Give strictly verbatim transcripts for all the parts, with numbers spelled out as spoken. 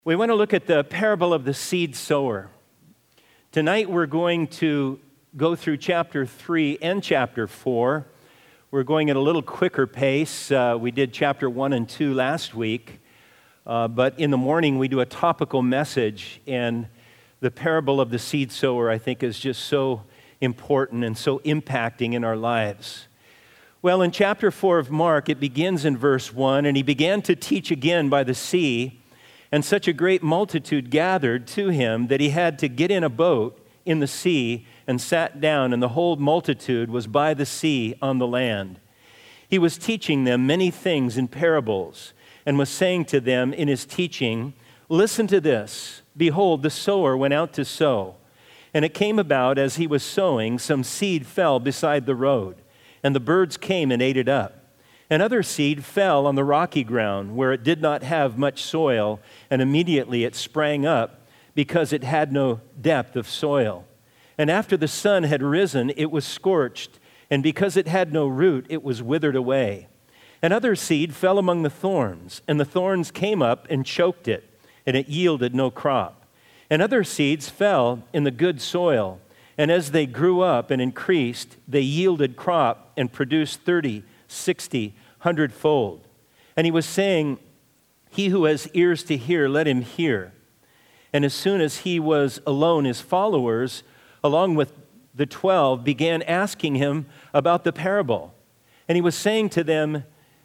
We want to look at the parable of the seed sower. Tonight we're going to go through chapter three and chapter four. We're going at a little quicker pace. Uh, we did chapter one and two last week, uh, but in the morning we do a topical message, and the parable of the seed sower, I think, is just so important and so impacting in our lives. Well, in chapter four of Mark, it begins in verse one, and he began to teach again by the sea, and such a great multitude gathered to him that he had to get in a boat in the sea and sat down, and the whole multitude was by the sea on the land. He was teaching them many things in parables, and was saying to them in his teaching, "Listen to this. Behold, the sower went out to sow. And it came about as he was sowing, some seed fell beside the road, and the birds came and ate it up. And other seed fell on the rocky ground, where it did not have much soil, and immediately it sprang up, because it had no depth of soil. And after the sun had risen, it was scorched, and because it had no root, it was withered away. And other seed fell among the thorns, and the thorns came up and choked it, and it yielded no crop. And other seeds fell in the good soil, and as they grew up and increased, they yielded crop and produced thirty, sixty, hundredfold." And he was saying, "He who has ears to hear, let him hear." And as soon as he was alone, his followers, along with the twelve, began asking him about the parable. And he was saying to them,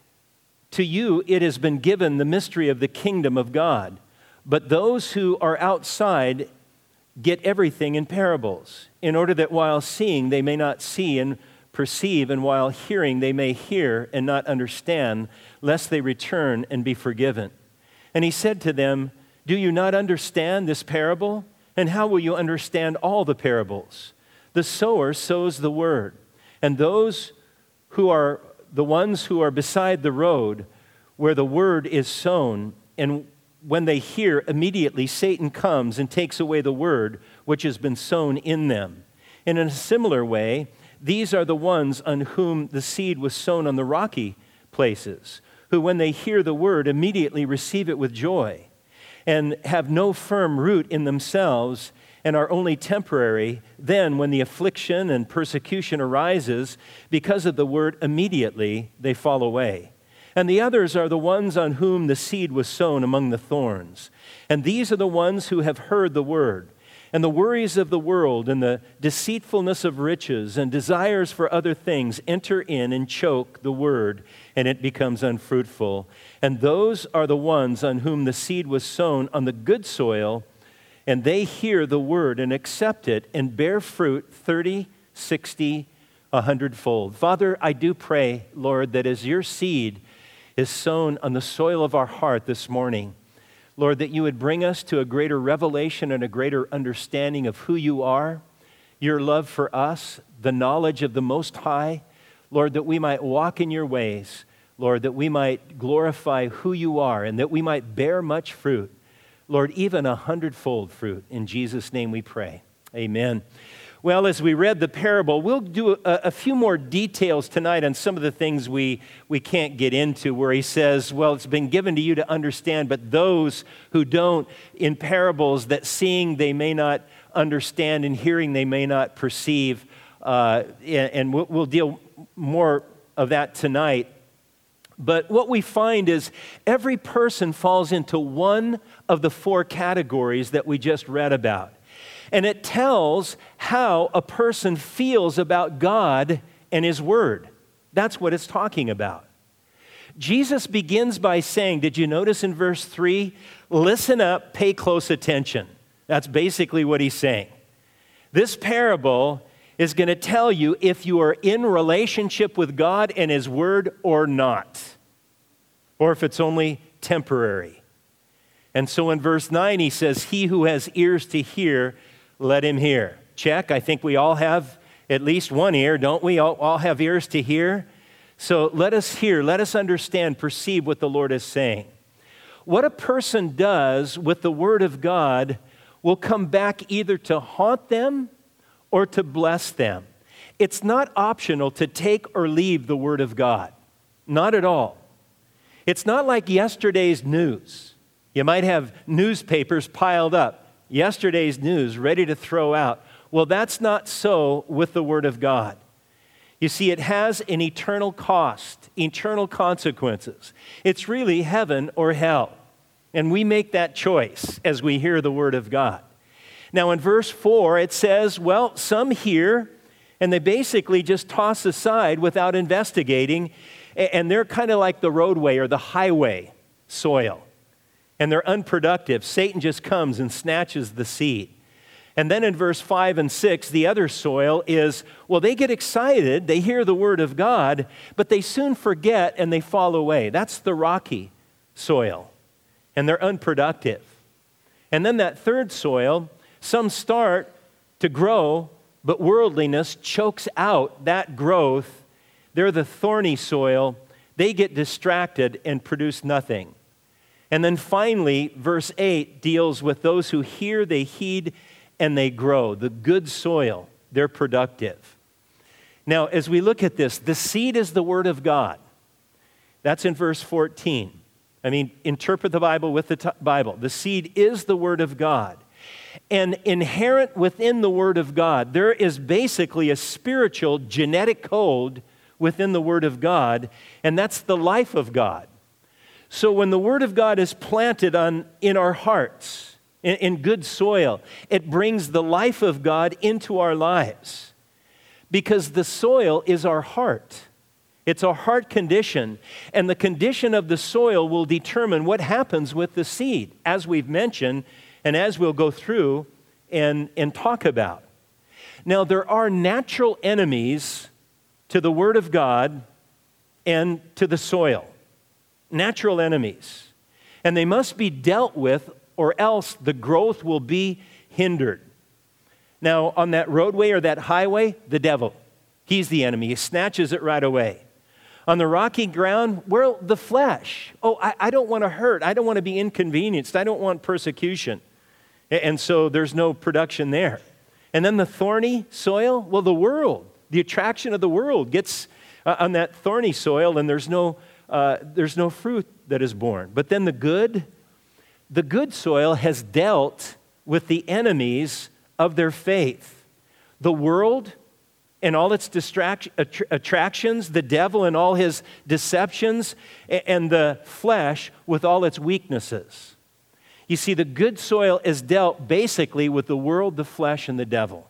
"To you it has been given the mystery of the kingdom of God, but those who are outside get everything in parables, in order that while seeing they may not see, and perceive, and while hearing they may hear and not understand, lest they return and be forgiven." And he said to them, "Do you not understand this parable? And how will you understand all the parables? The sower sows the word, and those who are the ones who are beside the road, where the word is sown, and when they hear, immediately Satan comes and takes away the word which has been sown in them. And in a similar way, these are the ones on whom the seed was sown on the rocky places, who when they hear the word immediately receive it with joy, and have no firm root in themselves, and are only temporary. Then when the affliction and persecution arises because of the word, immediately they fall away. And the others are the ones on whom the seed was sown among the thorns. And these are the ones who have heard the word, and the worries of the world and the deceitfulness of riches and desires for other things enter in and choke the word, and it becomes unfruitful. And those are the ones on whom the seed was sown on the good soil, and they hear the word and accept it and bear fruit thirty, sixty, a hundredfold. Father, I do pray, Lord, that as your seed is sown on the soil of our heart this morning, Lord, that you would bring us to a greater revelation and a greater understanding of who you are, your love for us, the knowledge of the Most High. Lord, that we might walk in your ways. Lord, that we might glorify who you are, and that we might bear much fruit. Lord, even a hundredfold fruit. In Jesus' name we pray. Amen. Well, as we read the parable, we'll do a, a few more details tonight on some of the things we, we can't get into, where he says, well, it's been given to you to understand, but those who don't, in parables, that seeing they may not understand and hearing they may not perceive, uh, and, and we'll, we'll deal more of that tonight. But what we find is every person falls into one of the four categories that we just read about. And it tells how a person feels about God and his word. That's what it's talking about. Jesus begins by saying, did you notice in verse three, listen up, pay close attention. That's basically what he's saying. This parable is going to tell you if you are in relationship with God and his word or not, or if it's only temporary. And so in verse nine, he says, he who has ears to hear, let him hear. Check. I think we all have at least one ear, don't we? All, all have ears to hear. So let us hear, let us understand, perceive what the Lord is saying. What a person does with the word of God will come back either to haunt them or to bless them. It's not optional to take or leave the word of God. Not at all. It's not like yesterday's news. You might have newspapers piled up, yesterday's news ready to throw out. Well, that's not so with the Word of God. You see, it has an eternal cost, eternal consequences. It's really heaven or hell. And we make that choice as we hear the Word of God. Now, in verse four, it says, well, some hear, and they basically just toss aside without investigating, and they're kind of like the roadway or the highway soil. And they're unproductive. Satan just comes and snatches the seed. And then in verse five and six, the other soil is, well, they get excited, they hear the Word of God, but they soon forget and they fall away. That's the rocky soil. And they're unproductive. And then that third soil, some start to grow, but worldliness chokes out that growth. They're the thorny soil. They get distracted and produce nothing. And then finally, verse eight deals with those who hear, they heed, and they grow. The good soil, they're productive. Now, as we look at this, the seed is the Word of God. That's in verse fourteen. I mean, interpret the Bible with the t- Bible. The seed is the Word of God. And inherent within the Word of God, there is basically a spiritual genetic code within the Word of God, and that's the life of God. So when the Word of God is planted on, in our hearts, in, in good soil, it brings the life of God into our lives. Because the soil is our heart. It's our heart condition. And the condition of the soil will determine what happens with the seed, as we've mentioned, and as we'll go through and, and talk about. Now, there are natural enemies to the Word of God and to the soil. Natural enemies. And they must be dealt with, or else the growth will be hindered. Now, on that roadway or that highway, the devil. He's the enemy. He snatches it right away. On the rocky ground, well, the flesh. Oh, I, I don't want to hurt. I don't want to be inconvenienced. I don't want persecution. And so there's no production there. And then the thorny soil, well, the world. The attraction of the world gets uh, on that thorny soil, and there's no Uh, there's no fruit that is born. But then the good, the good soil has dealt with the enemies of their faith. The world and all its distract- att- attractions, the devil and all his deceptions, and the flesh with all its weaknesses. You see, the good soil is dealt basically with the world, the flesh, and the devil.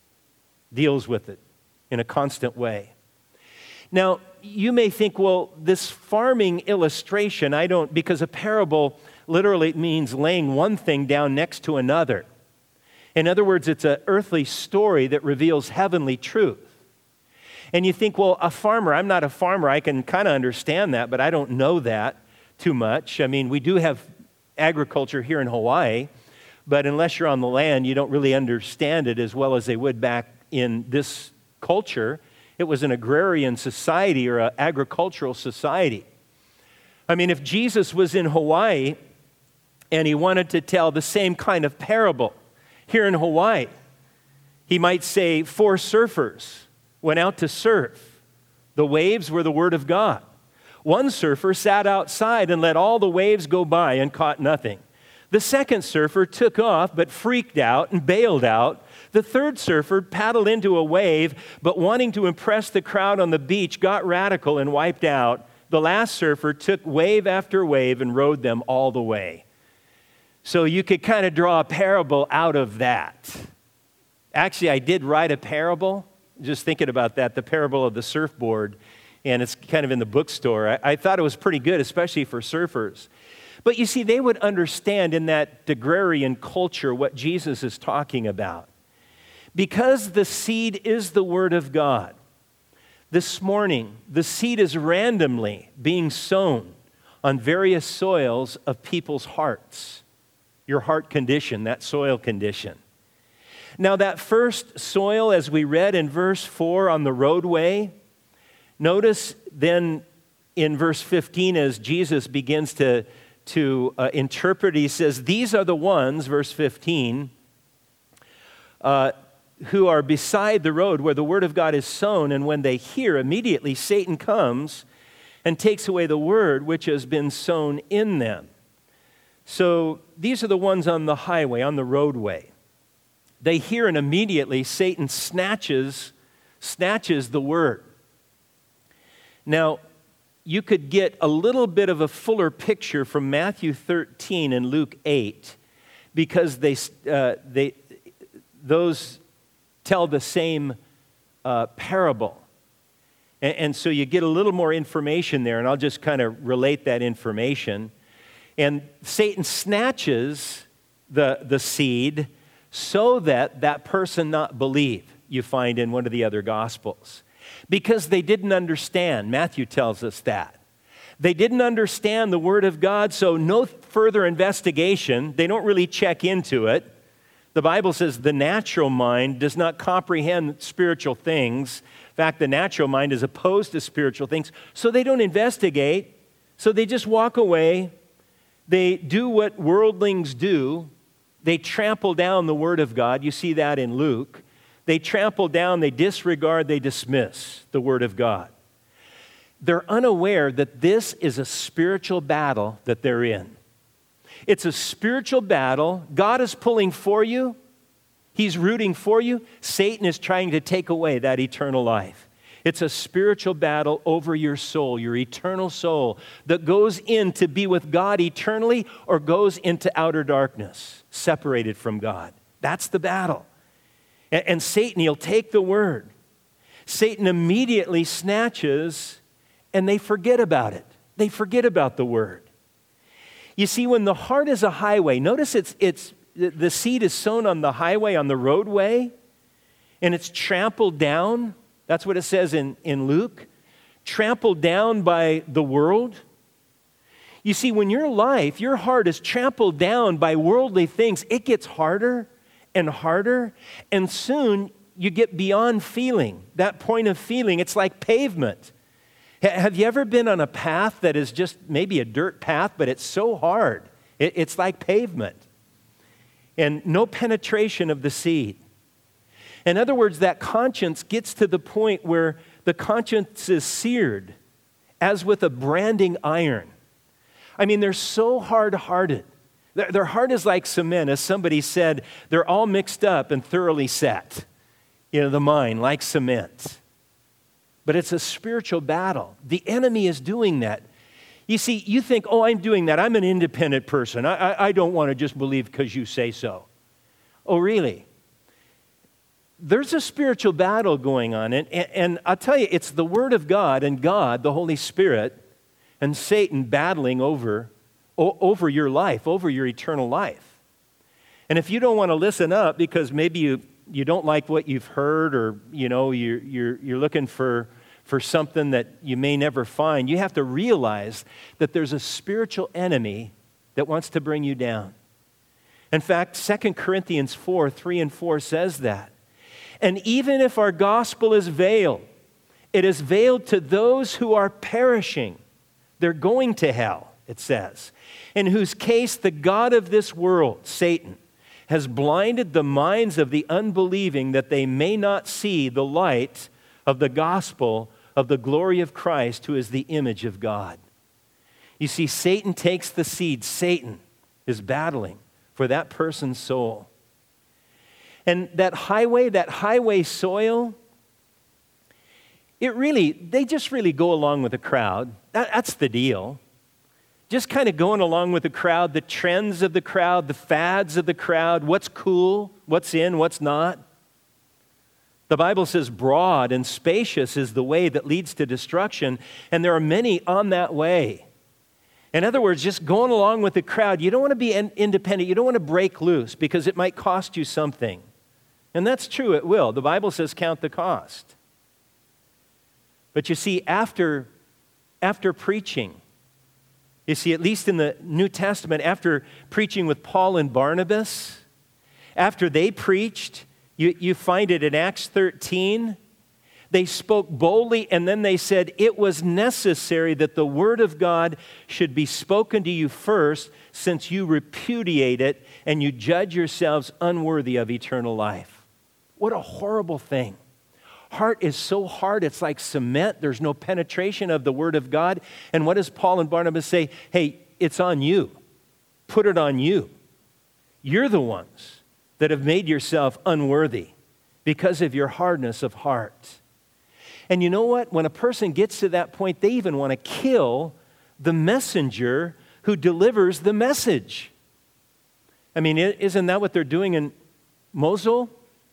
Deals with it in a constant way. Now, you may think, well, this farming illustration, I don't, because a parable literally means laying one thing down next to another. In other words, it's an earthly story that reveals heavenly truth. And you think, well, a farmer, I'm not a farmer, I can kind of understand that, but I don't know that too much. I mean, we do have agriculture here in Hawaii, but unless you're on the land, you don't really understand it as well as they would back in this culture. It was an agrarian society or an agricultural society. I mean, if Jesus was in Hawaii and he wanted to tell the same kind of parable here in Hawaii, he might say four surfers went out to surf. The waves were the Word of God. One surfer sat outside and let all the waves go by and caught nothing. The second surfer took off but freaked out and bailed out. The third surfer paddled into a wave, but wanting to impress the crowd on the beach, got radical and wiped out. The last surfer took wave after wave and rode them all the way. So you could kind of draw a parable out of that. Actually, I did write a parable, just thinking about that, the parable of the surfboard, and it's kind of in the bookstore. I, I thought it was pretty good, especially for surfers. But you see, they would understand in that agrarian culture what Jesus is talking about. Because the seed is the Word of God, this morning, the seed is randomly being sown on various soils of people's hearts. Your heart condition, that soil condition. Now, that first soil, as we read in verse four on the roadway, notice then in verse fifteen as Jesus begins to, to uh, interpret, he says, these are the ones, verse fifteen, uh, who are beside the road where the word of God is sown, and when they hear, immediately Satan comes and takes away the word which has been sown in them. So these are the ones on the highway, on the roadway. They hear, and immediately Satan snatches, snatches the word. Now, you could get a little bit of a fuller picture from Matthew thirteen and Luke eight, because they, uh, they, those tell the same uh, parable. And, and so you get a little more information there, and I'll just kind of relate that information. And Satan snatches the, the seed so that that person not believe, you find in one of the other Gospels. Because they didn't understand. Matthew tells us that. They didn't understand the Word of God, so no further investigation. They don't really check into it. The Bible says the natural mind does not comprehend spiritual things. In fact, the natural mind is opposed to spiritual things, so they don't investigate. So they just walk away. They do what worldlings do. They trample down the Word of God. You see that in Luke. They trample down, they disregard, they dismiss the Word of God. They're unaware that this is a spiritual battle that they're in. It's a spiritual battle. God is pulling for you. He's rooting for you. Satan is trying to take away that eternal life. It's a spiritual battle over your soul, your eternal soul, that goes in to be with God eternally or goes into outer darkness, separated from God. That's the battle. And, and Satan, he'll take the word. Satan immediately snatches, and they forget about it. They forget about the word. You see, when the heart is a highway, notice it's it's the seed is sown on the highway, on the roadway, and it's trampled down. That's what it says in, in Luke. Trampled down by the world. You see, when your life, your heart is trampled down by worldly things, it gets harder and harder, and soon you get beyond feeling. That point of feeling, it's like pavement. Have you ever been on a path that is just maybe a dirt path, but it's so hard? It, it's like pavement. And no penetration of the seed. In other words, that conscience gets to the point where the conscience is seared, as with a branding iron. I mean, they're so hard-hearted. Their, their heart is like cement. As somebody said, they're all mixed up and thoroughly set. You know, the mind, like cement. But it's a spiritual battle. The enemy is doing that. You see, you think, oh, I'm doing that. I'm an independent person. I, I, I don't want to just believe because you say so. Oh, really? There's a spiritual battle going on. And, and, and I'll tell you, it's the Word of God and God, the Holy Spirit, and Satan battling over, o- over your life, over your eternal life. And if you don't want to listen up because maybe you, you don't like what you've heard, or you know, you're, you're, you're looking for, for something that you may never find, you have to realize that there's a spiritual enemy that wants to bring you down. In fact, Second Corinthians four, three and four says that. And even if our gospel is veiled, it is veiled to those who are perishing. They're going to hell, it says. In whose case the God of this world, Satan, has blinded the minds of the unbelieving that they may not see the light of the gospel of the glory of Christ, who is the image of God. You see, Satan takes the seed. Satan is battling for that person's soul. And that highway, that highway soil, it really, they just really go along with the crowd. That, that's the deal. Just kind of going along with the crowd, the trends of the crowd, the fads of the crowd, what's cool, what's in, what's not. The Bible says broad and spacious is the way that leads to destruction, and there are many on that way. In other words, just going along with the crowd, you don't want to be in- independent, you don't want to break loose because it might cost you something. And that's true, it will. The Bible says count the cost. But you see, after, after preaching, you see, at least in the New Testament, after preaching with Paul and Barnabas, after they preached, you, you find it in Acts thirteen, they spoke boldly, and then they said, it was necessary that the word of God should be spoken to you first, since you repudiate it and you judge yourselves unworthy of eternal life. What a horrible thing. Heart is so hard, it's like cement. There's no penetration of the Word of God. And what does Paul and Barnabas say? Hey, it's on you. put it on you. You're the ones that have made yourself unworthy because of your hardness of heart. And you know what? When a person gets to that point, they even want to kill the messenger who delivers the message. I mean, isn't that what they're doing in Mosul,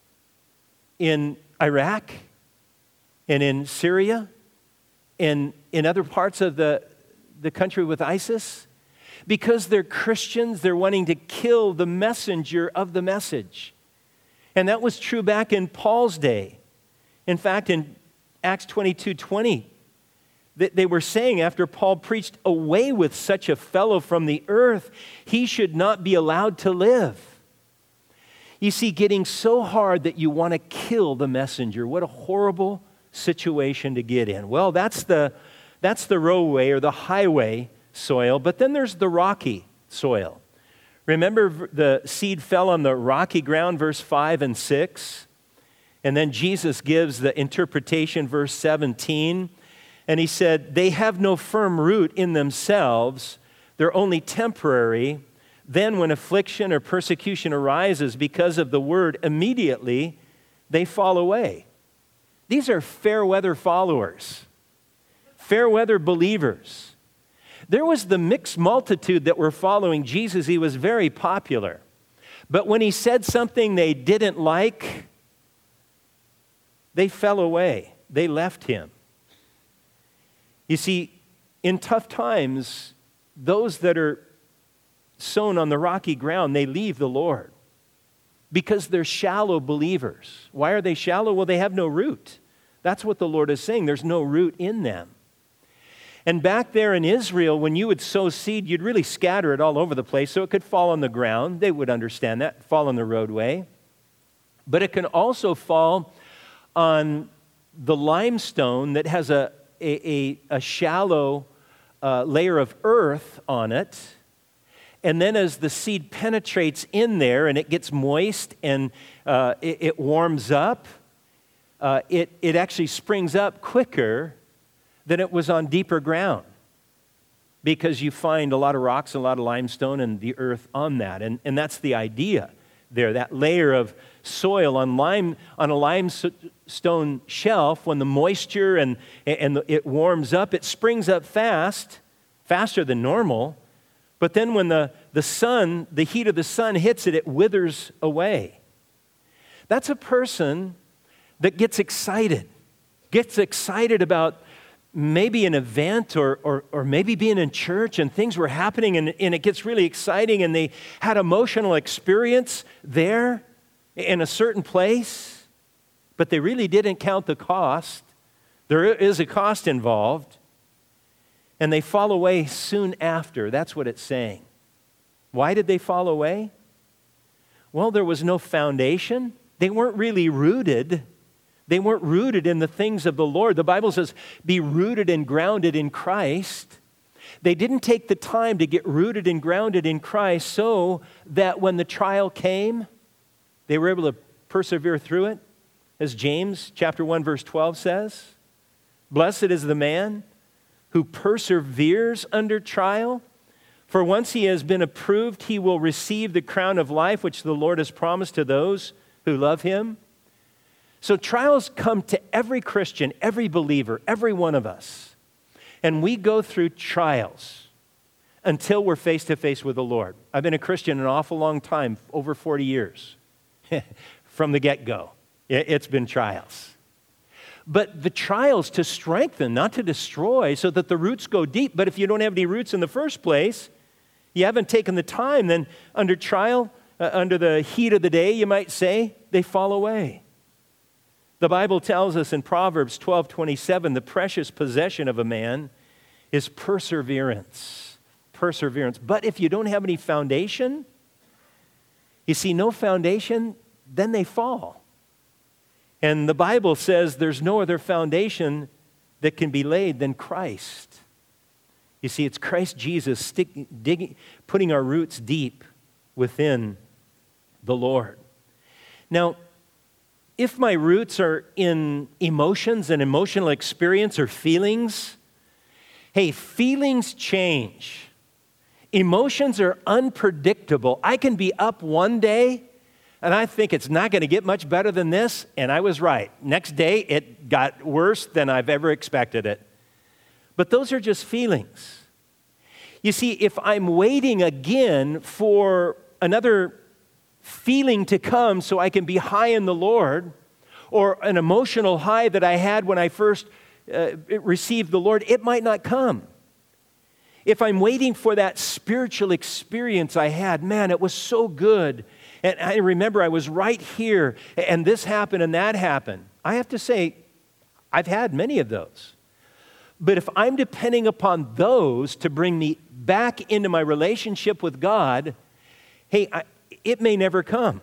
in Iraq, and in Syria, and in other parts of the, the country with ISIS? Because they're Christians, they're wanting to kill the messenger of the message. And that was true back in Paul's day. In fact, in Acts twenty-two twenty, they were saying after Paul preached, "Away with such a fellow from the earth, he should not be allowed to live." You see, getting so hard that you want to kill the messenger, what a horrible situation to get in. Well, that's the, that's the roadway or the highway soil, but then there's the rocky soil. Remember, the seed fell on the rocky ground, verse five and six. And then Jesus gives the interpretation, verse seventeen. And he said, "They have no firm root in themselves. They're only temporary. Then when affliction or persecution arises because of the word, immediately they fall away." These are fair weather followers, fair weather believers. There was the mixed multitude that were following Jesus. He was very popular. But when he said something they didn't like, they fell away. They left him. You see, in tough times, those that are sown on the rocky ground, they leave the Lord because they're shallow believers. Why are they shallow? Well, they have no root. That's what the Lord is saying. There's no root in them. And back there in Israel, when you would sow seed, you'd really scatter it all over the place so it could fall on the ground. They would understand that, fall on the roadway. But it can also fall on the limestone that has a, a, a, a shallow uh, layer of earth on it. And then as the seed penetrates in there and it gets moist and uh, it, it warms up, uh, it, it actually springs up quicker than it was on deeper ground, because you find a lot of rocks, a lot of limestone and the earth on that. And, and that's the idea there, that layer of soil on lime on a limestone shelf. When the moisture and, and the, it warms up, it springs up fast, faster than normal. But then when the, the sun, the heat of the sun hits it, it withers away. That's a person that gets excited, gets excited about maybe an event or, or, or maybe being in church and things were happening and, and it gets really exciting and they had emotional experience there in a certain place, but they really didn't count the cost. There is a cost involved, and they fall away soon after. That's what it's saying. Why did they fall away? Well, there was no foundation. They weren't really rooted. They weren't rooted in the things of the Lord. The Bible says, be rooted and grounded in Christ. They didn't take the time to get rooted and grounded in Christ so that when the trial came, they were able to persevere through it. As James chapter one, verse twelve says, "Blessed is the man who perseveres under trial, for once he has been approved, he will receive the crown of life which the Lord has promised to those who love him." So trials come to every Christian, every believer, every one of us. And we go through trials until we're face to face with the Lord. I've been a Christian an awful long time, over forty years. From the get-go, it's been trials. But the trials to strengthen, not to destroy, so that the roots go deep. But if you don't have any roots in the first place, you haven't taken the time, then under trial, uh, under the heat of the day, you might say, they fall away. The Bible tells us in Proverbs twelve twenty-seven, the precious possession of a man is perseverance. Perseverance. But if you don't have any foundation, you see, no foundation, then they fall. And the Bible says there's no other foundation that can be laid than Christ. You see, it's Christ Jesus stick, digging, putting our roots deep within the Lord. Now, if my roots are in emotions and emotional experience or feelings, hey, feelings change. Emotions are unpredictable. I can be up one day, and I think it's not going to get much better than this, and I was right. Next day, it got worse than I've ever expected it. But those are just feelings. You see, if I'm waiting again for another feeling to come so I can be high in the Lord, or an emotional high that I had when I first uh, received the Lord, it might not come. If I'm waiting for that spiritual experience I had, man, it was so good. And I remember I was right here, and this happened and that happened. I have to say, I've had many of those. But if I'm depending upon those to bring me back into my relationship with God, hey, I, it may never come.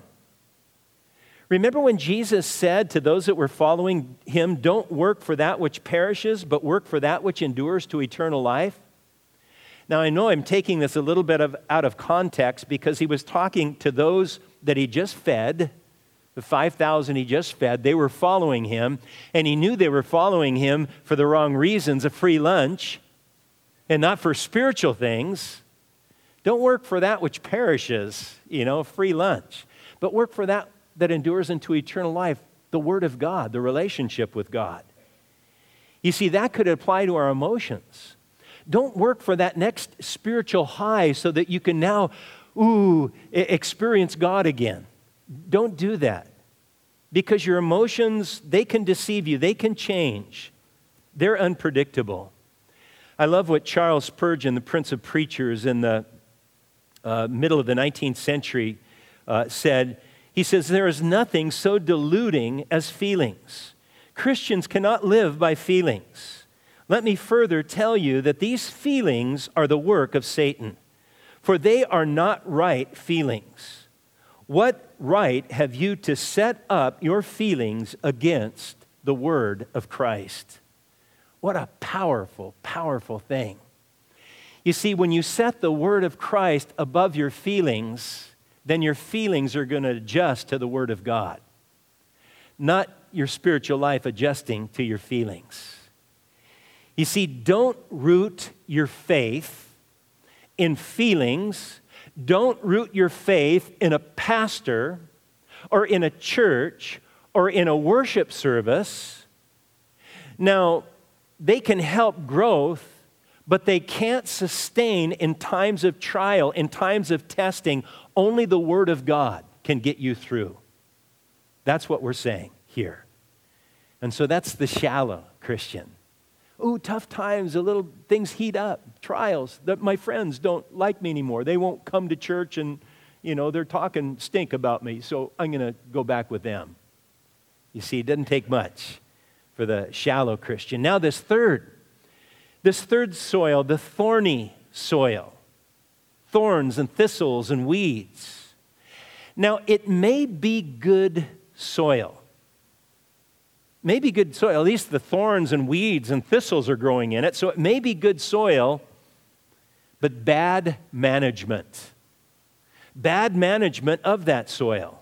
Remember when Jesus said to those that were following him, don't work for that which perishes, but work for that which endures to eternal life? Now, I know I'm taking this a little bit of, out of context because he was talking to those that he just fed, the five thousand he just fed. They were following him, and he knew they were following him for the wrong reasons, a free lunch, and not for spiritual things. Don't work for that which perishes, you know, free lunch, but work for that that endures into eternal life, the Word of God, the relationship with God. You see, that could apply to our emotions. Don't work for that next spiritual high so that you can now, ooh, experience God again. Don't do that. Because your emotions, they can deceive you. They can change. They're unpredictable. I love what Charles Spurgeon, the Prince of Preachers in the uh, middle of the nineteenth century, uh, said. He says, there is nothing so deluding as feelings. Christians cannot live by feelings. Let me further tell you that these feelings are the work of Satan, for they are not right feelings. What right have you to set up your feelings against the word of Christ? What a powerful, powerful thing. You see, when you set the word of Christ above your feelings, then your feelings are going to adjust to the word of God, not your spiritual life adjusting to your feelings. You see, don't root your faith in feelings. Don't root your faith in a pastor or in a church or in a worship service. Now, they can help growth, but they can't sustain in times of trial, in times of testing. Only the Word of God can get you through. That's what we're saying here. And so that's the shallow Christian. Ooh, tough times, a little things heat up, trials. That my friends don't like me anymore. They won't come to church and, you know, they're talking stink about me, so I'm going to go back with them. You see, it doesn't take much for the shallow Christian. Now this third, this third soil, the thorny soil, thorns and thistles and weeds. Now, it may be good soil. Maybe good soil, at least the thorns and weeds and thistles are growing in it, so it may be good soil, but bad management. Bad management of that soil.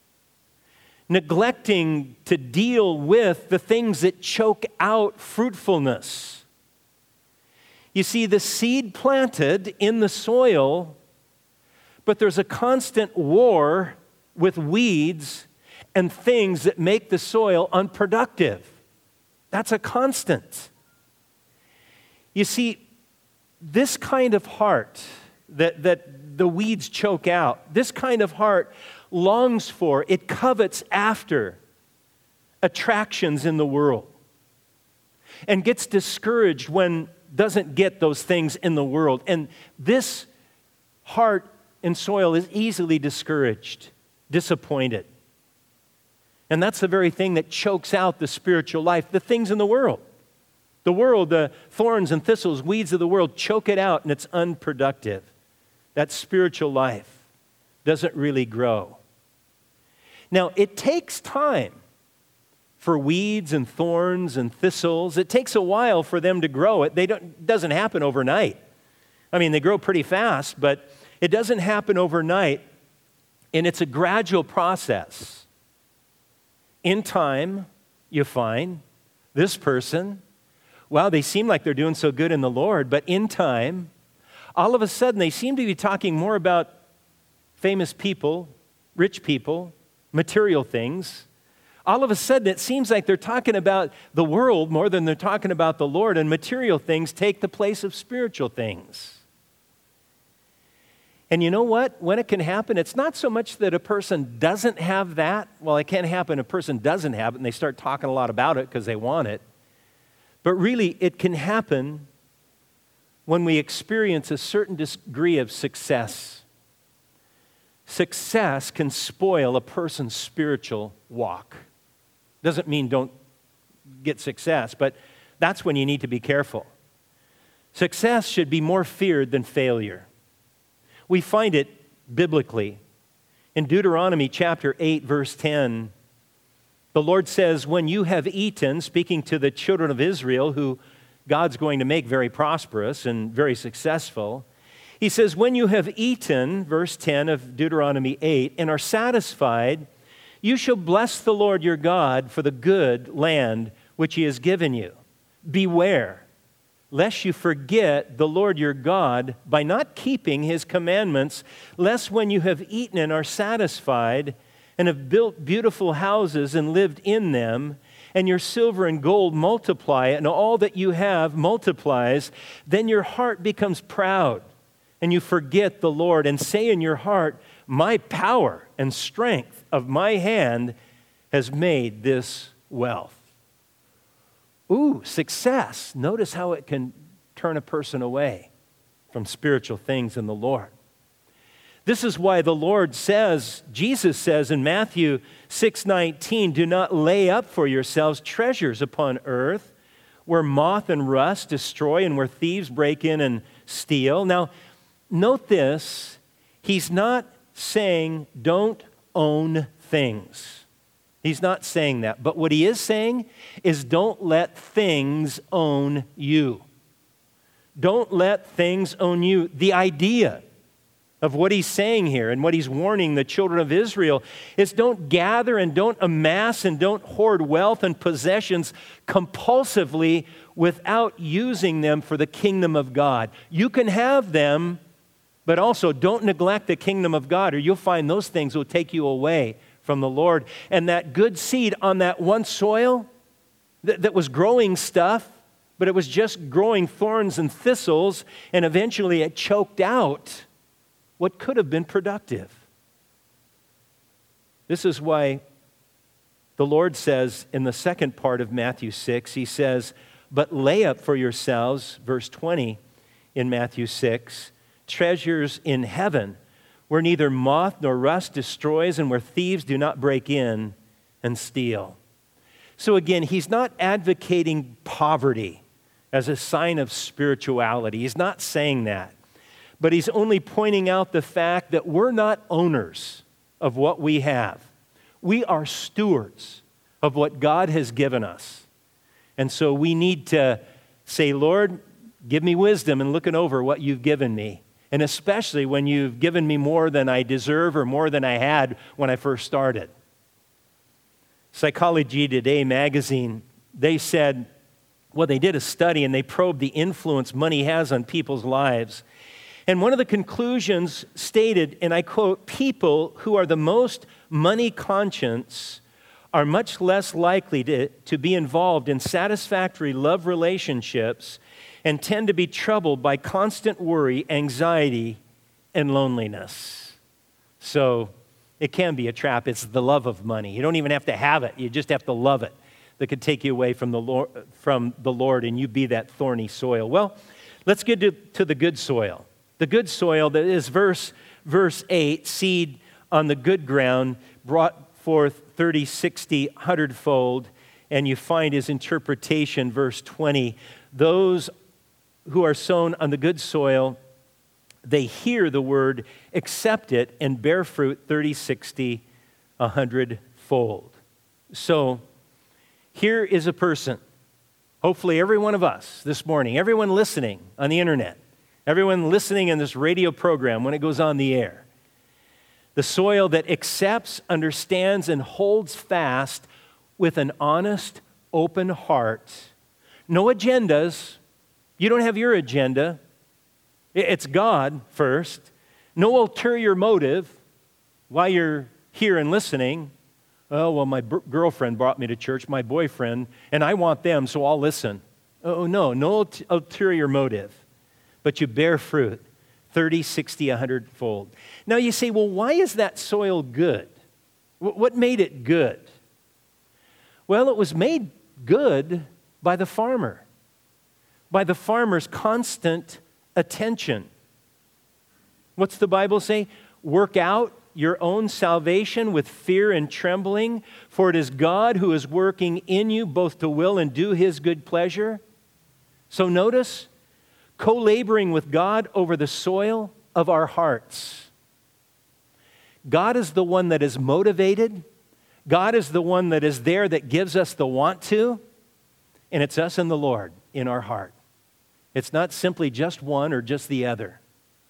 Neglecting to deal with the things that choke out fruitfulness. You see, the seed planted in the soil, but there's a constant war with weeds and things that make the soil unproductive. That's a constant. You see, this kind of heart that, that the weeds choke out, this kind of heart longs for, it covets after attractions in the world and gets discouraged when doesn't get those things in the world. And this heart and soil is easily discouraged, disappointed. And that's the very thing that chokes out the spiritual life, the things in the world. The world, the thorns and thistles, weeds of the world, choke it out and it's unproductive. That spiritual life doesn't really grow. Now, it takes time for weeds and thorns and thistles. It takes a while for them to grow. It they don't, it doesn't happen overnight. I mean, they grow pretty fast, but it doesn't happen overnight, and it's a gradual process. In time, you find this person, wow, they seem like they're doing so good in the Lord, but in time, all of a sudden they seem to be talking more about famous people, rich people, material things. All of a sudden it seems like they're talking about the world more than they're talking about the Lord, and material things take the place of spiritual things. And you know what? When it can happen, it's not so much that a person doesn't have that. Well, it can happen, a person doesn't have it, and they start talking a lot about it because they want it. But really, it can happen when we experience a certain degree of success. Success can spoil a person's spiritual walk. Doesn't mean don't get success, but that's when you need to be careful. Success should be more feared than failure. We find it biblically. In Deuteronomy chapter eight, verse ten, the Lord says, when you have eaten, speaking to the children of Israel, who God's going to make very prosperous and very successful, He says, when you have eaten, verse ten of Deuteronomy eight, and are satisfied, you shall bless the Lord your God for the good land which He has given you. Beware, lest you forget the Lord your God by not keeping His commandments, lest when you have eaten and are satisfied and have built beautiful houses and lived in them, and your silver and gold multiply, and all that you have multiplies, then your heart becomes proud, and you forget the Lord, and say in your heart, my power and strength of my hand has made this wealth. Ooh, success. Notice how it can turn a person away from spiritual things in the Lord. This is why the Lord says, Jesus says in Matthew six nineteen, do not lay up for yourselves treasures upon earth where moth and rust destroy and where thieves break in and steal. Now, note this, He's not saying don't own things. He's not saying that. But what He is saying is don't let things own you. Don't let things own you. The idea of what He's saying here and what He's warning the children of Israel is don't gather and don't amass and don't hoard wealth and possessions compulsively without using them for the kingdom of God. You can have them, but also don't neglect the kingdom of God, or you'll find those things will take you away from the Lord. And that good seed on that one soil that, that was growing stuff, but it was just growing thorns and thistles, and eventually it choked out what could have been productive. This is why the Lord says in the second part of Matthew six, He says, but lay up for yourselves, verse twenty in Matthew six, treasures in heaven, where neither moth nor rust destroys and where thieves do not break in and steal. So again, He's not advocating poverty as a sign of spirituality. He's not saying that. But He's only pointing out the fact that we're not owners of what we have. We are stewards of what God has given us. And so we need to say, Lord, give me wisdom in looking over what You've given me. And especially when You've given me more than I deserve or more than I had when I first started. Psychology Today magazine, they said, well, they did a study and they probed the influence money has on people's lives. And one of the conclusions stated, and I quote, people who are the most money conscious are much less likely to, to be involved in satisfactory love relationships and tend to be troubled by constant worry, anxiety, and loneliness. So it can be a trap. It's the love of money. You don't even have to have it. You just have to love it. That could take you away from the Lord, from the Lord, and you be that thorny soil. Well, let's get to, to the good soil. The good soil, that is verse, verse eight, seed on the good ground brought forth thirty, sixty, one hundred fold. And you find His interpretation, verse twenty. Those who are sown on the good soil, they hear the word, accept it, and bear fruit thirty, sixty, one hundred fold. So here is a person, hopefully every one of us this morning, everyone listening on the internet, everyone listening in this radio program when it goes on the air, the soil that accepts, understands, and holds fast with an honest, open heart. No agendas. You don't have your agenda. It's God first. No ulterior motive while you're here and listening. Oh, well, my b- girlfriend brought me to church, my boyfriend, and I want them, so I'll listen. Oh, no, no ulterior motive. But you bear fruit, thirty, sixty, a hundred fold. Now you say, well, why is that soil good? What made it good? Well, it was made good by the farmer, by the farmer's constant attention. What's the Bible say? Work out your own salvation with fear and trembling, for it is God who is working in you both to will and do His good pleasure. So notice, co-laboring with God over the soil of our hearts. God is the one that is motivated. God is the one that is there that gives us the want to, and it's us and the Lord in our heart. It's not simply just one or just the other.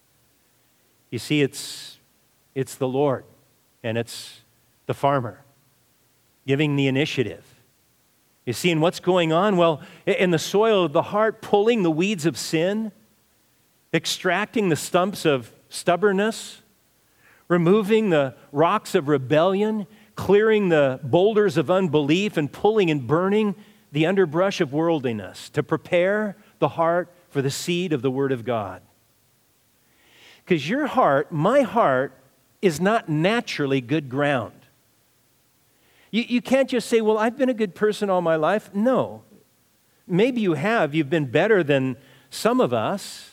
You see, it's it's the Lord and it's the farmer giving the initiative. You see, and what's going on? Well, in the soil of the heart, pulling the weeds of sin, extracting the stumps of stubbornness, removing the rocks of rebellion, clearing the boulders of unbelief, and pulling and burning the underbrush of worldliness to prepare the heart for the seed of the Word of God. Because your heart, my heart, is not naturally good ground. You, you can't just say, well, I've been a good person all my life. No. Maybe you have. You've been better than some of us.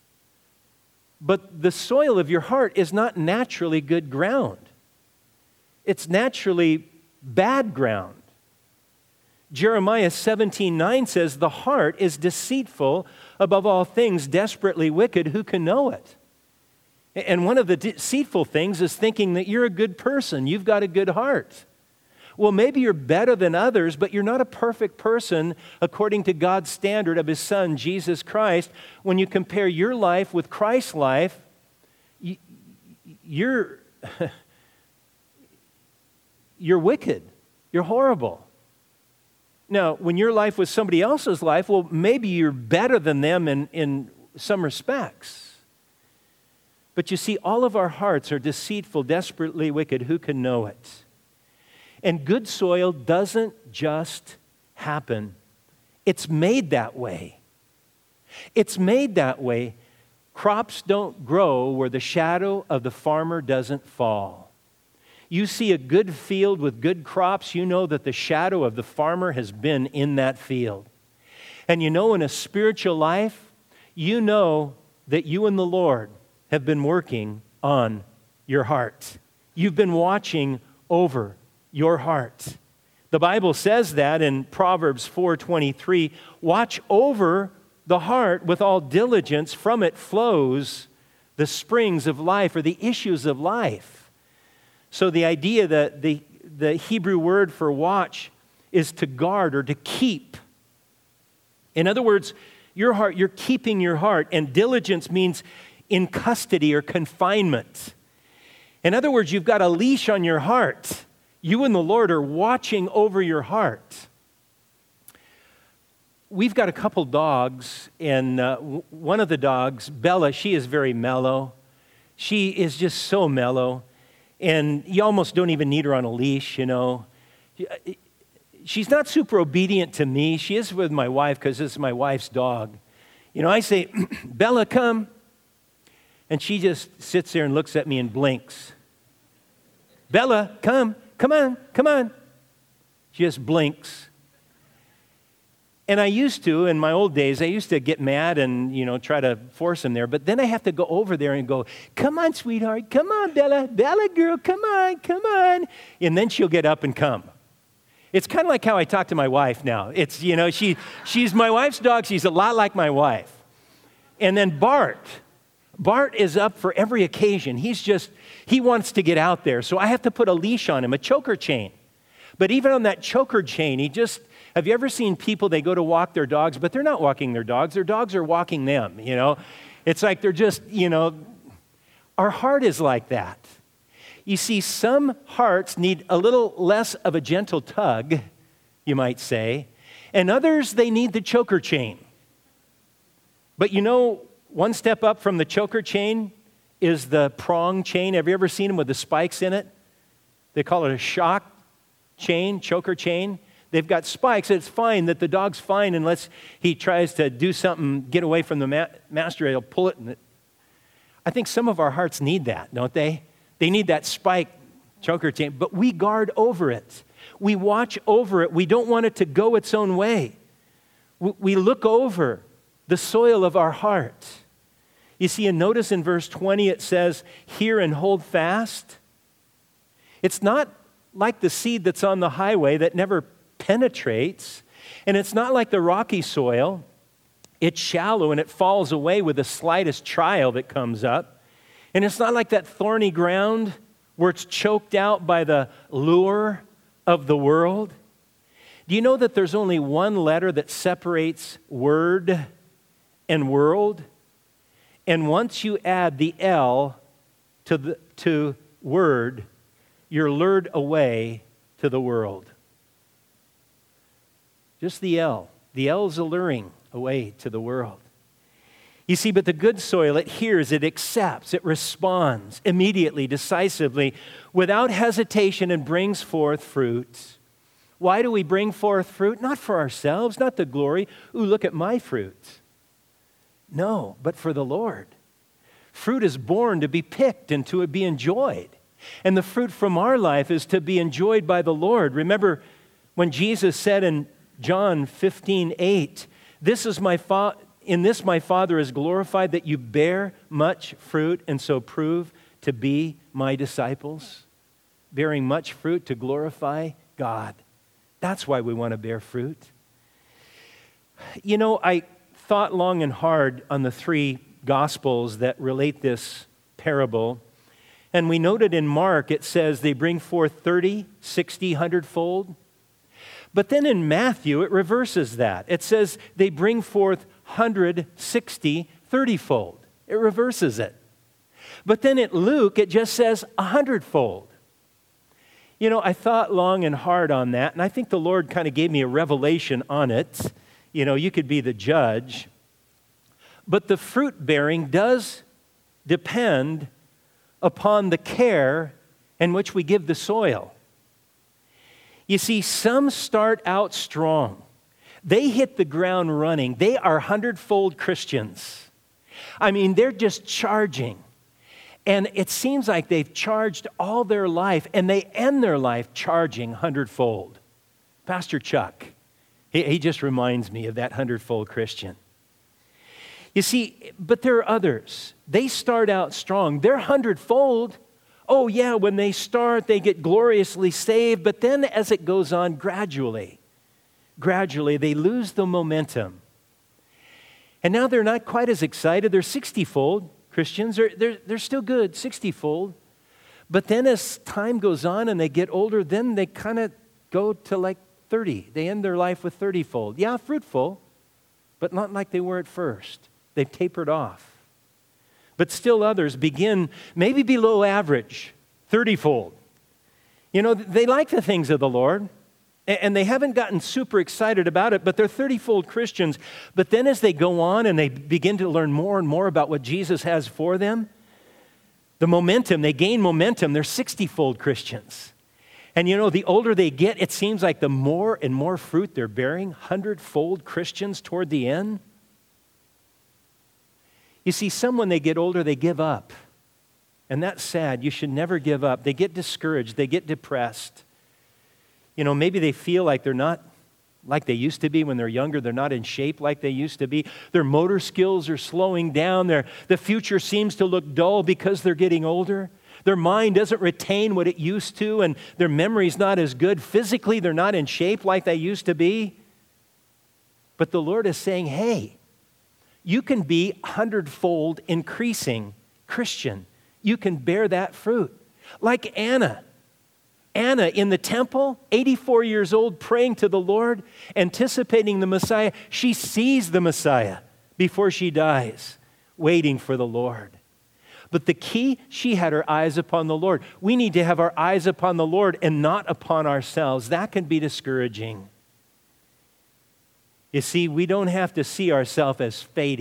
But the soil of your heart is not naturally good ground. It's naturally bad ground. Jeremiah seventeen nine says, the heart is deceitful above all things, desperately wicked. Who can know it? And one of the deceitful things is thinking that you're a good person. You've got a good heart. Well, maybe you're better than others, but you're not a perfect person according to God's standard of His Son, Jesus Christ. When you compare your life with Christ's life, you're, you're wicked. You're horrible. Now, when your life was somebody else's life, well, maybe you're better than them in, in some respects. But you see, all of our hearts are deceitful, desperately wicked. Who can know it? And good soil doesn't just happen. It's made that way. It's made that way. Crops don't grow where the shadow of the farmer doesn't fall. You see a good field with good crops, you know that the shadow of the farmer has been in that field. And you know, in a spiritual life, you know that you and the Lord have been working on your heart. You've been watching over your heart. The Bible says that in Proverbs four twenty-three, watch over the heart with all diligence, from it flows the springs of life, or the issues of life. So the idea that the, the Hebrew word for watch is to guard or to keep. In other words, your heart, you're keeping your heart, and diligence means in custody or confinement. In other words, you've got a leash on your heart. You and the Lord are watching over your heart. We've got a couple dogs, and uh, one of the dogs, Bella, she is very mellow. She is just so mellow, and you almost don't even need her on a leash, you know. She's not super obedient to me. She is with my wife because this is my wife's dog. You know, I say, Bella, come. And she just sits there and looks at me and blinks. Bella, come, come on, come on. She just blinks. And I used to, in my old days, I used to get mad and, you know, try to force him there. But then I have to go over there and go, come on, sweetheart, come on, Bella, Bella girl, come on, come on. And then she'll get up and come. It's kind of like how I talk to my wife now. It's, you know, she she's my wife's dog. She's a lot like my wife. And then Bart. Bart is up for every occasion. He's just, he wants to get out there. So I have to put a leash on him, a choker chain. But even on that choker chain, he just, have you ever seen people, they go to walk their dogs, but they're not walking their dogs. Their dogs are walking them, you know. It's like they're just, you know, our heart is like that. You see, some hearts need a little less of a gentle tug, you might say, and others, they need the choker chain. But you know, One step up from the choker chain is the prong chain. Have you ever seen them with the spikes in it? They call it a shock chain, choker chain. They've got spikes. It's fine that the dog's fine unless he tries to do something, get away from the ma- master. He'll pull it. And it. I think some of our hearts need that, don't they? They need that spike choker chain, but we guard over it. We watch over it. We don't want it to go its own way. We look over the soil of our heart. You see, and notice in verse twenty it says, hear and hold fast. It's not like the seed that's on the highway that never penetrates, and it's not like the rocky soil. It's shallow and it falls away with the slightest trial that comes up. And it's not like that thorny ground where it's choked out by the lure of the world. Do you know that there's only one letter that separates word and world? And once you add the L to the to word, you're lured away to the world. Just the L. The L is alluring away to the world. You see, but the good soil, it hears, it accepts, it responds immediately, decisively, without hesitation, and brings forth fruit. Why do we bring forth fruit? Not for ourselves, not the glory. Ooh, look at my fruit. No, but for the Lord. Fruit is born to be picked and to be enjoyed. And the fruit from our life is to be enjoyed by the Lord. Remember when Jesus said in John fifteen eight, this is my fa- in this my Father is glorified, that you bear much fruit and so prove to be my disciples. Bearing much fruit to glorify God. That's why we want to bear fruit. You know, I thought long and hard on the three Gospels that relate this parable. And we noted in Mark, it says they bring forth thirty, sixty, one hundred fold. But then in Matthew, it reverses that. It says they bring forth one hundred, sixty, thirty fold. It reverses it. But then in Luke, it just says one hundred fold. You know, I thought long and hard on that, and I think the Lord kind of gave me a revelation on it. You know, you could be the judge. But the fruit bearing does depend upon the care in which we give the soil. You see, some start out strong. They hit the ground running. They are hundredfold Christians. I mean, they're just charging. And it seems like they've charged all their life, and they end their life charging hundredfold. Pastor Chuck, he, he just reminds me of that hundredfold Christian. You see, but there are others. They start out strong. They're hundredfold. Oh yeah, when they start, they get gloriously saved. But then as it goes on, gradually, gradually, they lose the momentum. And now they're not quite as excited. They're sixty-fold Christians. They're, they're, they're still good, sixty-fold. But then as time goes on and they get older, then they kind of go to like thirty. They end their life with thirty-fold. Yeah, fruitful, but not like they were at first. They've tapered off. But still others begin maybe below average, thirty-fold. You know, they like the things of the Lord, and they haven't gotten super excited about it, but they're thirty-fold Christians. But then as they go on and they begin to learn more and more about what Jesus has for them, the momentum, they gain momentum, they're sixty-fold Christians. And you know, the older they get, it seems like the more and more fruit they're bearing, hundredfold Christians toward the end. You see, some when they get older, they give up. And that's sad. You should never give up. They get discouraged. They get depressed. You know, maybe they feel like they're not like they used to be when they're younger. They're not in shape like they used to be. Their motor skills are slowing down. Their, the future seems to look dull because they're getting older. Their mind doesn't retain what it used to, and their memory's not as good. Physically, they're not in shape like they used to be. But the Lord is saying, hey, you can be hundredfold increasing Christian. You can bear that fruit. Like Anna. Anna in the temple, eighty-four years old, praying to the Lord, anticipating the Messiah. She sees the Messiah before she dies, waiting for the Lord. But the key, she had her eyes upon the Lord. We need to have our eyes upon the Lord and not upon ourselves. That can be discouraging. You see, we don't have to see ourselves as fading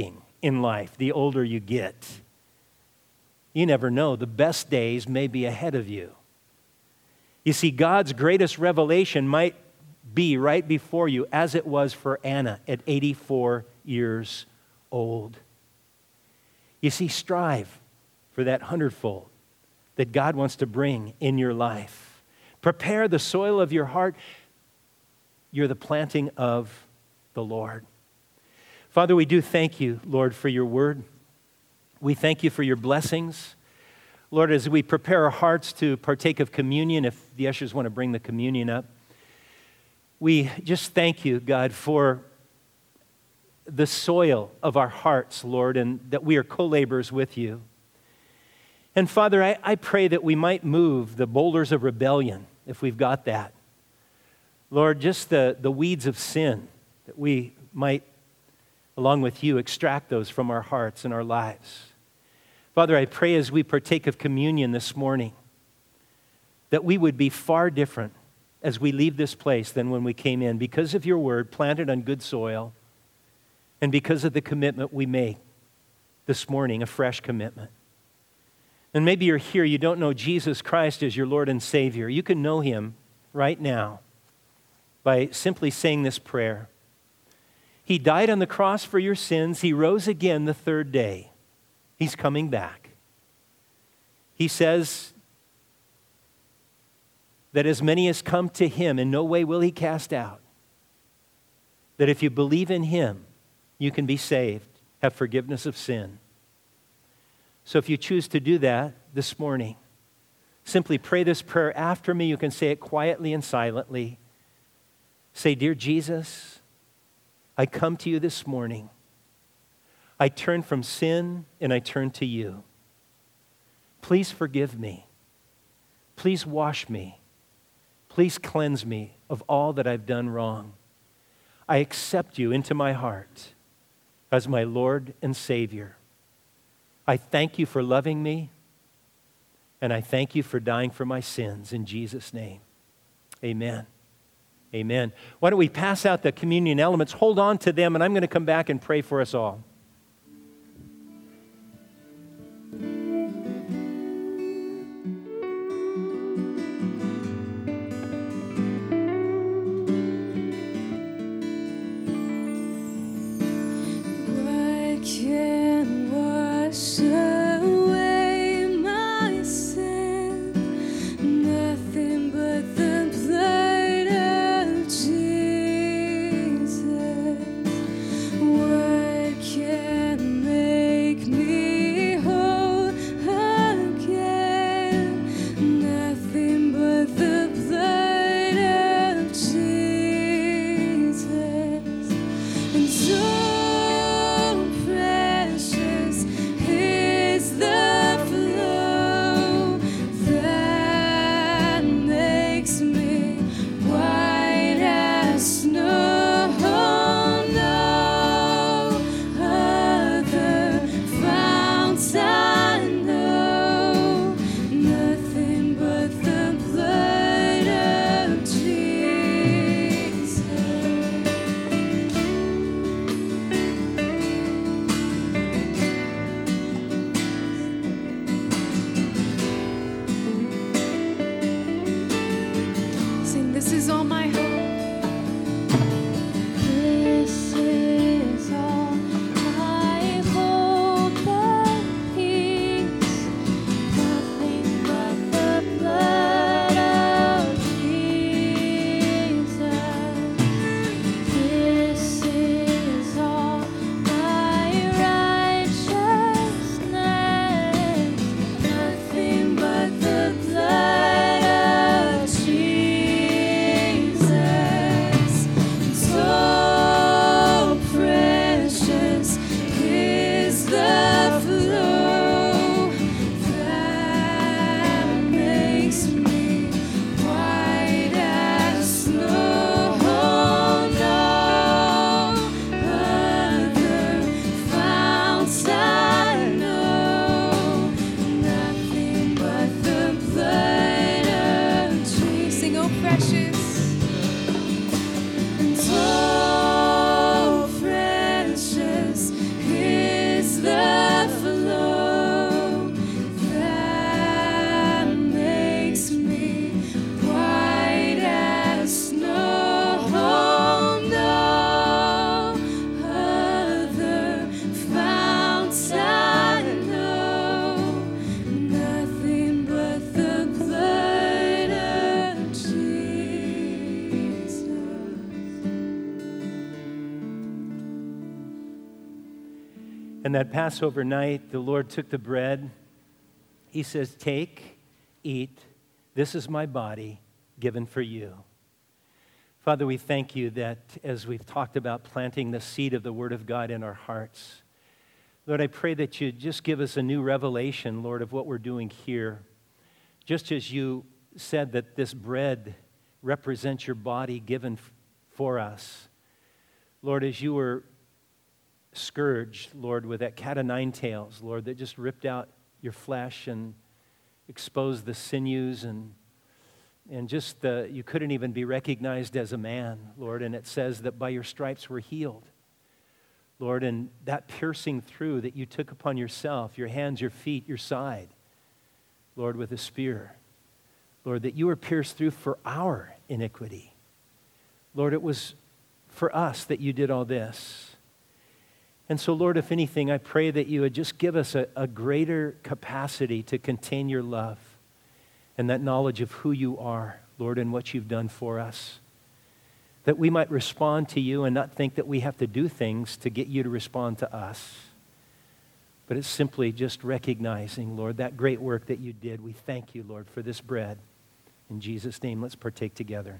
in life the older you get. You never know. The best days may be ahead of you. You see, God's greatest revelation might be right before you, as it was for Anna at eighty-four years old. You see, strive for that hundredfold that God wants to bring in your life. Prepare the soil of your heart. You're the planting of the Lord. Father, we do thank you, Lord, for your word. We thank you for your blessings. Lord, as we prepare our hearts to partake of communion, if the ushers want to bring the communion up, we just thank you, God, for the soil of our hearts, Lord, and that we are co-laborers with you. And Father, I, I pray that we might move the boulders of rebellion, if we've got that. Lord, just the, the weeds of sin, that we might, along with you, extract those from our hearts and our lives. Father, I pray as we partake of communion this morning, that we would be far different as we leave this place than when we came in, because of your word planted on good soil, and because of the commitment we make this morning, a fresh commitment. And maybe you're here, you don't know Jesus Christ as your Lord and Savior. You can know him right now by simply saying this prayer. He died on the cross for your sins. He rose again the third day. He's coming back. He says that as many as come to him, in no way will he cast out. That if you believe in him, you can be saved, have forgiveness of sin. So if you choose to do that this morning, simply pray this prayer after me. You can say it quietly and silently. Say, "Dear Jesus, I come to you this morning. I turn from sin and I turn to you. Please forgive me. Please wash me. Please cleanse me of all that I've done wrong. I accept you into my heart as my Lord and Savior. I thank you for loving me, and I thank you for dying for my sins. In Jesus' name, amen." Amen. Why don't we pass out the communion elements, hold on to them, and I'm going to come back and pray for us all. So precious is And that Passover night, the Lord took the bread. He says, take, eat. This is my body given for you. Father, we thank you that as we've talked about planting the seed of the Word of God in our hearts, Lord, I pray that you just give us a new revelation, Lord, of what we're doing here. Just as you said that this bread represents your body given f- for us. Lord, as you were scourged, Lord, with that cat o' nine tails, Lord, that just ripped out your flesh and exposed the sinews and and just the, you couldn't even be recognized as a man, Lord, and it says that by your stripes we're healed. Lord, and that piercing through that you took upon yourself, your hands, your feet, your side, Lord, with a spear. Lord, that you were pierced through for our iniquity. Lord, it was for us that you did all this. And so, Lord, if anything, I pray that you would just give us a, a greater capacity to contain your love and that knowledge of who you are, Lord, and what you've done for us. That we might respond to you and not think that we have to do things to get you to respond to us. But it's simply just recognizing, Lord, that great work that you did. We thank you, Lord, for this bread. In Jesus' name, let's partake together.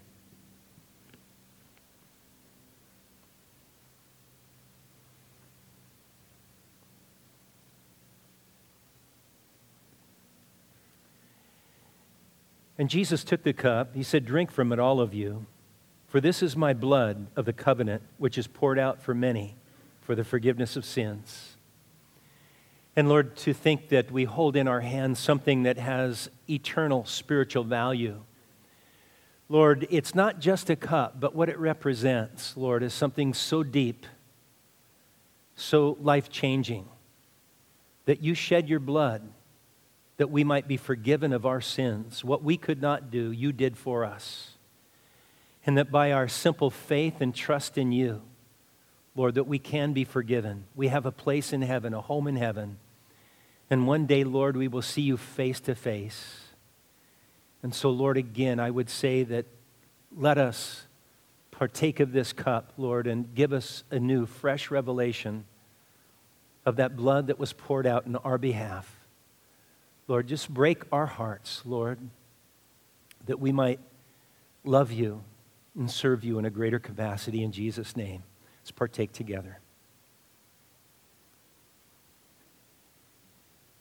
And Jesus took the cup. He said, drink from it, all of you. For this is my blood of the covenant, which is poured out for many for the forgiveness of sins. And Lord, to think that we hold in our hands something that has eternal spiritual value. Lord, it's not just a cup, but what it represents, Lord, is something so deep, so life-changing, that you shed your blood that we might be forgiven of our sins. What we could not do, you did for us. And that by our simple faith and trust in you, Lord, that we can be forgiven. We have a place in heaven, a home in heaven. And one day, Lord, we will see you face to face. And so, Lord, again, I would say that let us partake of this cup, Lord, and give us a new, fresh revelation of that blood that was poured out in our behalf. Lord, just break our hearts, Lord, that we might love you and serve you in a greater capacity in Jesus' name. Let's partake together.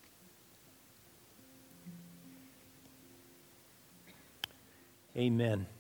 Amen.